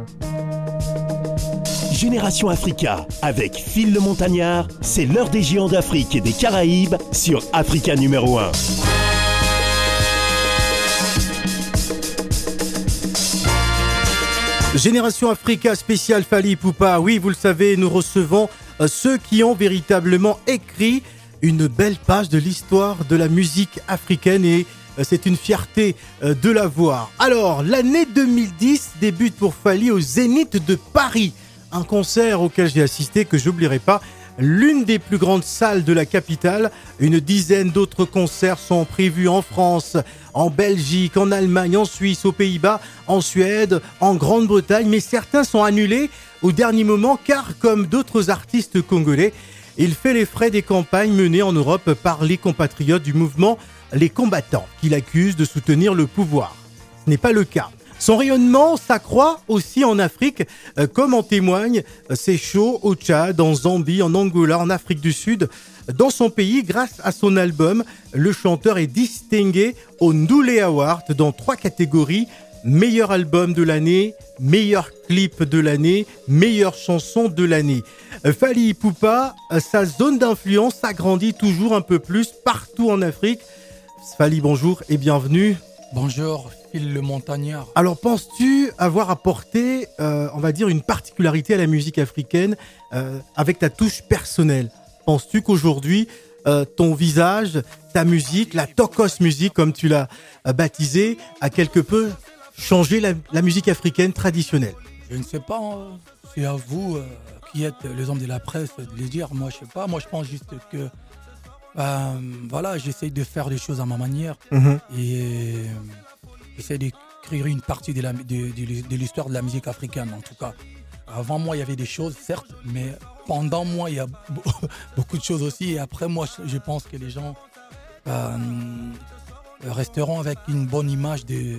Génération Africa, avec Phil le Montagnard, c'est l'heure des géants d'Afrique et des Caraïbes sur Africa numéro 1. Génération Africa spéciale Fally Ipupa. Oui, vous le savez, nous recevons ceux qui ont véritablement écrit une belle page de l'histoire de la musique africaine et c'est une fierté de la voir. Alors, l'année 2010 débute pour Fally au Zénith de Paris. Un concert auquel j'ai assisté que j'oublierai pas. L'une des plus grandes salles de la capitale. Une dizaine d'autres concerts sont prévus en France, en Belgique, en Allemagne, en Suisse, aux Pays-Bas, en Suède, en Grande-Bretagne. Mais certains sont annulés au dernier moment car, comme d'autres artistes congolais, il fait les frais des campagnes menées en Europe par les compatriotes du mouvement Les Combattants, qu'il accuse de soutenir le pouvoir. Ce n'est pas le cas. Son rayonnement s'accroît aussi en Afrique, comme en témoignent ses shows au Tchad, en Zambie, en Angola, en Afrique du Sud. Dans son pays, grâce à son album, le chanteur est distingué au Ndoullé Award dans 3 catégories. Meilleur album de l'année, meilleur clip de l'année, meilleure chanson de l'année. Fally Ipupa, sa zone d'influence s'agrandit toujours un peu plus partout en Afrique. Fally, bonjour et bienvenue. Bonjour, Phil le Montagnard. Alors, penses-tu avoir apporté, on va dire, une particularité à la musique africaine avec ta touche personnelle ? Penses-tu qu'aujourd'hui, ton visage, ta musique, la Tokos music, comme tu l'as baptisé, a quelque peu changé la musique africaine traditionnelle ? Je ne sais pas, c'est à vous qui êtes les hommes de la presse de le dire. Moi, je sais pas. Moi, je pense juste que voilà, j'essaye de faire les choses à ma manière et j'essaie d'écrire une partie de l'histoire de la musique africaine, en tout cas. Avant moi, il y avait des choses, certes, mais pendant moi, il y a beaucoup de choses aussi. Et après moi, je pense que les gens resteront avec une bonne image de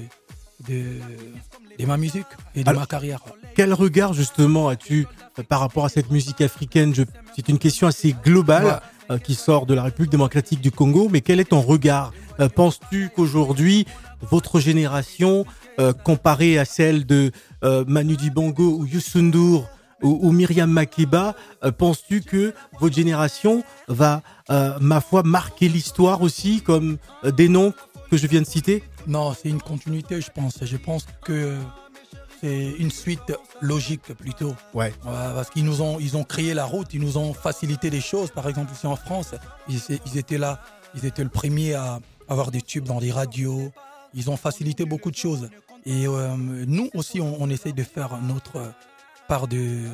ma musique et de ma carrière. Quel regard, justement, as-tu par rapport à cette musique africaine ? C'est une question assez globale. Qui sort de la République démocratique du Congo, mais quel est ton regard ? Penses-tu qu'aujourd'hui, votre génération, comparée à celle de Manu Dibango ou Youssou N'Dour ou Myriam Makeba, penses-tu que votre génération va, ma foi, marquer l'histoire aussi, comme des noms que je viens de citer ? Non, c'est une continuité, je pense. Je pense que c'est une suite logique plutôt. Ouais. Parce qu'ils ils ont créé la route, ils nous ont facilité les choses. Par exemple, ici en France, ils étaient là, ils étaient le premier à avoir des tubes dans les radios. Ils ont facilité beaucoup de choses. Et nous aussi, on essaye de faire notre part du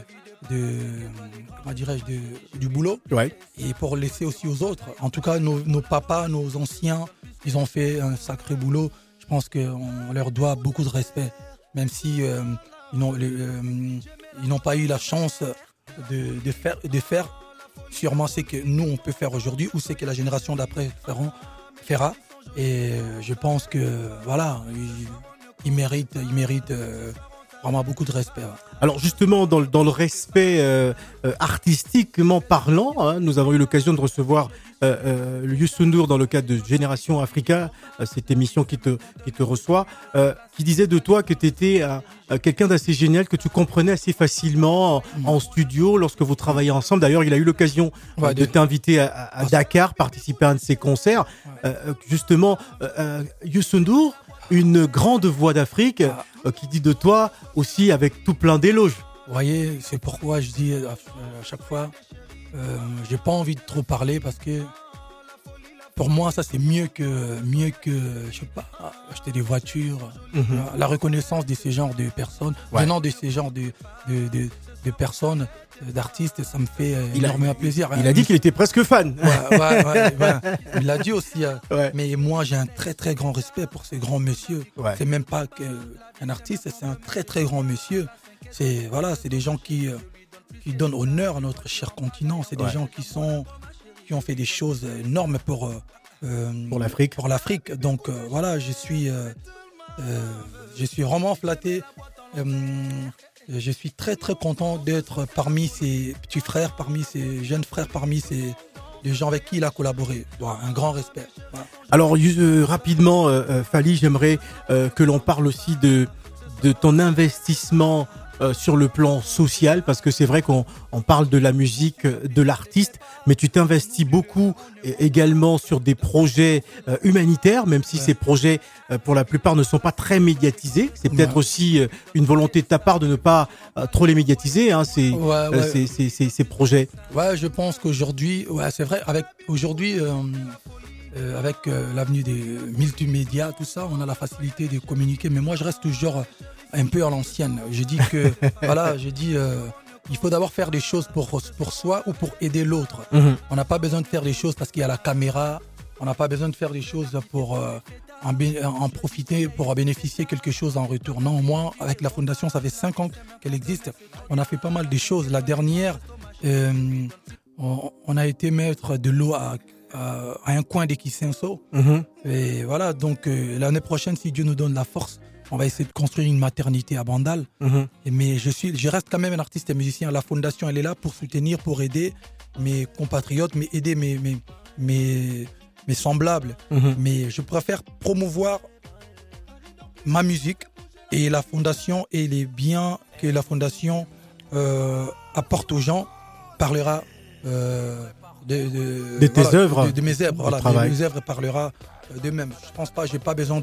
boulot. Ouais. Et pour laisser aussi aux autres. En tout cas, nos papas, nos anciens, ils ont fait un sacré boulot. Je pense qu'on leur doit beaucoup de respect. Même si ils n'ont pas eu la chance de faire sûrement ce que nous on peut faire aujourd'hui ou ce que la génération d'après fera. Et je pense que voilà, ils méritent vraiment beaucoup de respect. Alors justement, dans le respect artistiquement parlant, nous avons eu l'occasion de recevoir le Youssou N'Dour dans le cadre de Génération Africa, cette émission qui te reçoit, qui disait de toi que tu étais quelqu'un d'assez génial, que tu comprenais assez facilement en studio lorsque vous travaillez ensemble. D'ailleurs, il a eu l'occasion de t'inviter à Dakar, participer à un de ses concerts. Justement, Youssou N'Dour, une grande voix d'Afrique, qui dit de toi aussi avec tout plein d'éloges. Vous voyez, c'est pourquoi je dis à chaque fois, j'ai pas envie de trop parler parce que pour moi, ça c'est mieux que je sais pas, acheter des voitures. La reconnaissance de ces genres de personnes, venant de ces genres de personnes, d'artistes, ça me fait énormément plaisir. Il a dit qu'il était presque fan. Ouais. Il l'a dit aussi. Mais moi, j'ai un très très grand respect pour ces grands messieurs. Ouais. C'est même pas qu'un artiste, c'est un très très grand monsieur. C'est des gens qui donnent honneur à notre cher continent. C'est des gens qui ont fait des choses énormes pour l'Afrique. Pour l'Afrique. Donc je suis vraiment flatté. Je suis très très content d'être parmi ces petits frères, parmi ces jeunes frères, parmi les gens avec qui il a collaboré. Un grand respect. Voilà. Alors rapidement, Fally, j'aimerais que l'on parle aussi de ton investissement sur le plan social, parce que c'est vrai qu'on parle de la musique, de l'artiste, mais tu t'investis beaucoup également sur des projets humanitaires, même si ces projets, pour la plupart, ne sont pas très médiatisés. C'est peut-être aussi une volonté de ta part de ne pas trop les médiatiser, hein, ces projets. Ouais, je pense qu'aujourd'hui, c'est vrai, avec l'avenue des multimédias, tout ça, on a la facilité de communiquer. Mais moi, je reste toujours un peu à l'ancienne. Je dis que, il faut d'abord faire des choses pour soi ou pour aider l'autre. On n'a pas besoin de faire des choses parce qu'il y a la caméra. On n'a pas besoin de faire des choses pour en profiter, pour bénéficier quelque chose en retour. Non, moi, avec la fondation, ça fait 5 ans qu'elle existe. On a fait pas mal de choses. La dernière, on a été mettre de l'eau à un coin des Kisenso. Et voilà, donc l'année prochaine, si Dieu nous donne la force, on va essayer de construire une maternité à Bandal. Mais je reste quand même un artiste et musicien. La fondation, elle est là pour soutenir, pour aider mes compatriotes, mais aider mes semblables. Mais je préfère promouvoir ma musique et la fondation et les biens que la fondation apporte aux gens parlera de tes œuvres, de mes œuvres. Voilà, de mes œuvres parlera d'eux-mêmes. Je pense pas, j'ai pas besoin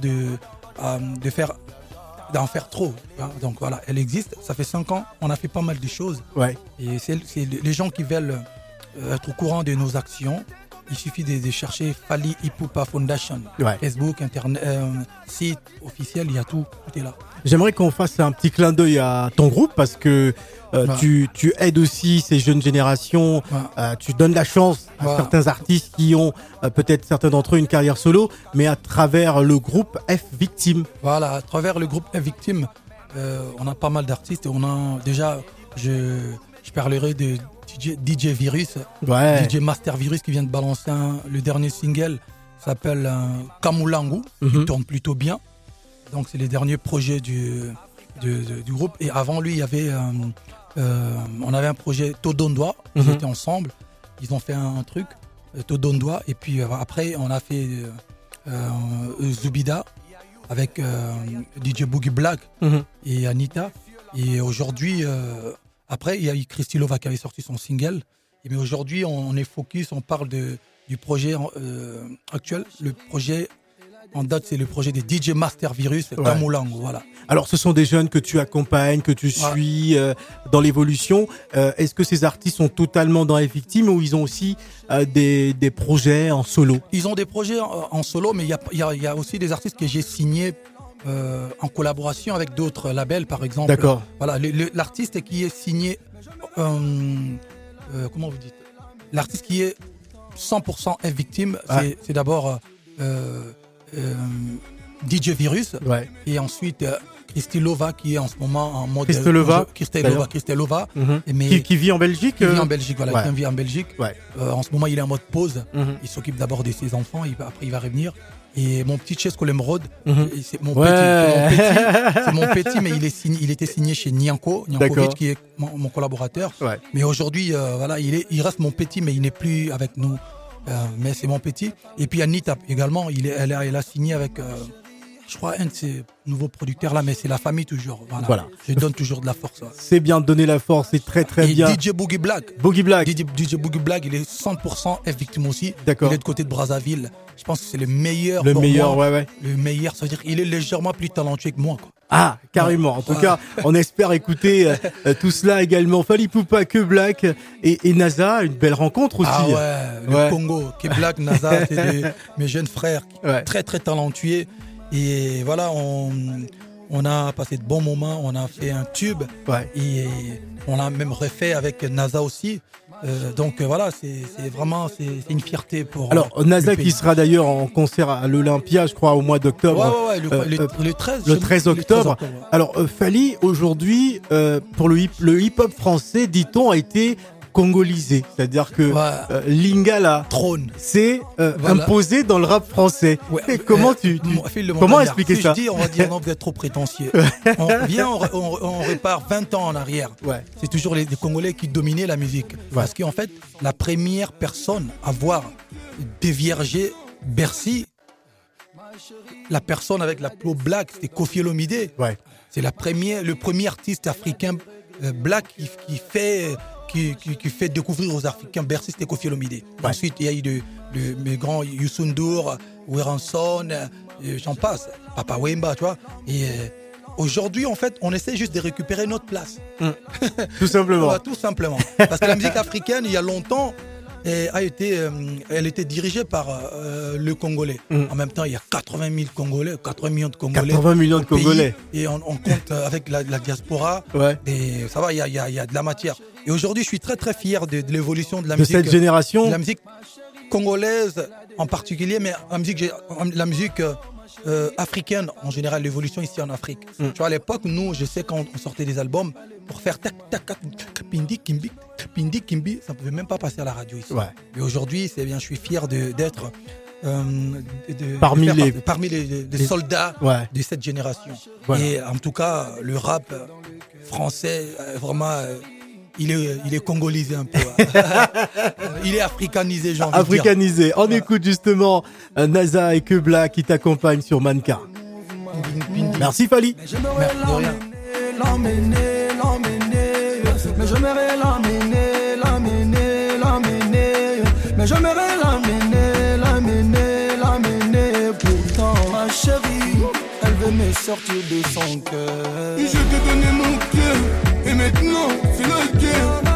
d'en faire trop. Donc voilà, elle existe. Ça fait 5 ans, on a fait pas mal de choses. Et c'est les gens qui veulent être au courant de nos actions. Il suffit de chercher Fally Ipupa Foundation, Facebook, Internet, site officiel, il y a tout est là. J'aimerais qu'on fasse un petit clin d'œil à ton groupe parce que tu aides aussi ces jeunes générations, tu donnes la chance à certains artistes qui ont peut-être certains d'entre eux une carrière solo, mais à travers le groupe F Victime. Voilà, à travers le groupe F Victime, on a pas mal d'artistes et on a déjà, je parlerai de DJ Virus, DJ Master Virus qui vient de balancer le dernier single s'appelle Kamulangu, qui tourne plutôt bien. Donc c'est les derniers projets du groupe. Et avant lui, il y avait on avait un projet Todondwa, ils étaient ensemble, ils ont fait un truc Todondwa, et puis après on a fait Zubida avec DJ Boogie Black et Anita. Et aujourd'hui après, il y a eu Christy Lova qui avait sorti son single. Mais aujourd'hui, on est focus, on parle du projet actuel. Le projet en date, c'est le projet des DJ Master Virus, Kamulangu, voilà. Alors, ce sont des jeunes que tu accompagnes, que tu suis dans l'évolution. Est-ce que ces artistes sont totalement dans les victimes ou ils ont aussi des projets en solo? Ils ont des projets en solo, mais il y a aussi des artistes que j'ai signés en collaboration avec d'autres labels, par exemple. D'accord. Voilà, l'artiste qui est signé, comment vous dites, l'artiste qui est 100% F Victime, c'est d'abord DJ Virus, et ensuite Christy Lova qui est en ce moment en mode Christy Lova, qui vit en Belgique. Qui vit en Belgique, voilà, qui vit en Belgique. En ce moment, il est en mode pause. Il s'occupe d'abord de ses enfants, après il va revenir. Et mon petit Chesco Lemrod, c'est mon petit, mais il était signé chez Nyankovic, qui est mon collaborateur. Mais aujourd'hui, voilà, il reste mon petit, mais il n'est plus avec nous. Mais c'est mon petit. Et puis Anita également, elle a signé avec, je crois, un de ses nouveaux producteurs là, mais c'est la famille toujours. Voilà. Je donne toujours de la force. C'est bien de donner la force, c'est très bien. Et DJ Boogie Black. DJ Boogie Black, il est 100% F Victime aussi. D'accord. Il est de côté de Brazzaville. Je pense que c'est le meilleur. Le meilleur, ça veut dire qu'il est légèrement plus talentueux que moi, quoi. Ah, carrément. En tout cas, on espère écouter tout cela également. Fally Ipupa, Que Black et NASA, une belle rencontre aussi. Le Congo, Que Black, NASA, c'est mes jeunes frères, très très talentueux. Et voilà, on a passé de bons moments, on a fait un tube, et on l'a même refait avec NASA aussi. Donc voilà, c'est vraiment une fierté pour. Alors NASA qui sera d'ailleurs en concert à l'Olympia, je crois, au mois d'octobre. Le 13 octobre. Alors Fally aujourd'hui, pour le hip-hop français, dit-on, a été congolisé, c'est-à-dire que Lingala s'est imposé dans le rap français. Comment comment expliquer ça? On va dire non, vous êtes trop prétentieux. On repart 20 ans en arrière. C'est toujours les Congolais qui dominaient la musique. Parce qu'en fait, la première personne à voir dévierger Bercy, la personne avec la peau black, c'était Koffi Olomide. C'est le premier artiste africain black qui fait découvrir aux Africains Bercy, c'était Koffi Olomide. Ouais. Ensuite, il y a eu mes grands Youssou N'Dour, Weranson, j'en passe, Papa Wemba, tu vois. Et aujourd'hui, en fait, on essaie juste de récupérer notre place. Tout simplement. Tout simplement. Parce que la musique africaine, il y a longtemps, elle était dirigée par le Congolais. En même temps, il y a 80 000 Congolais, 80 millions de Congolais. 80 millions de Congolais. Et on compte avec la diaspora. Ouais. Et ça va, il y a de la matière. Et aujourd'hui, je suis très très fier de l'évolution de la musique. De cette génération. De la musique congolaise en particulier, mais la musique africaine en général, l'évolution ici en Afrique. Tu vois, à l'époque, nous, je sais quand on sortait des albums, pour faire tac tac tac pindi kimbi, ça ne pouvait même pas passer à la radio ici. Ouais. Et aujourd'hui, je suis fier d'être parmi les soldats de cette génération. Voilà. Et en tout cas, le rap français, vraiment, il est congolisé un peu. Il est africanisé, j'ai envie de dire. Africanisé. On écoute justement NASA et Kebla qui t'accompagnent sur Manka. Merci Fally. Merci de rien. Mais j'aimerais l'amener. Pourtant, ma chérie, elle veut me sortir de son cœur. Je t'ai donné mon cœur, et maintenant, c'est la guerre.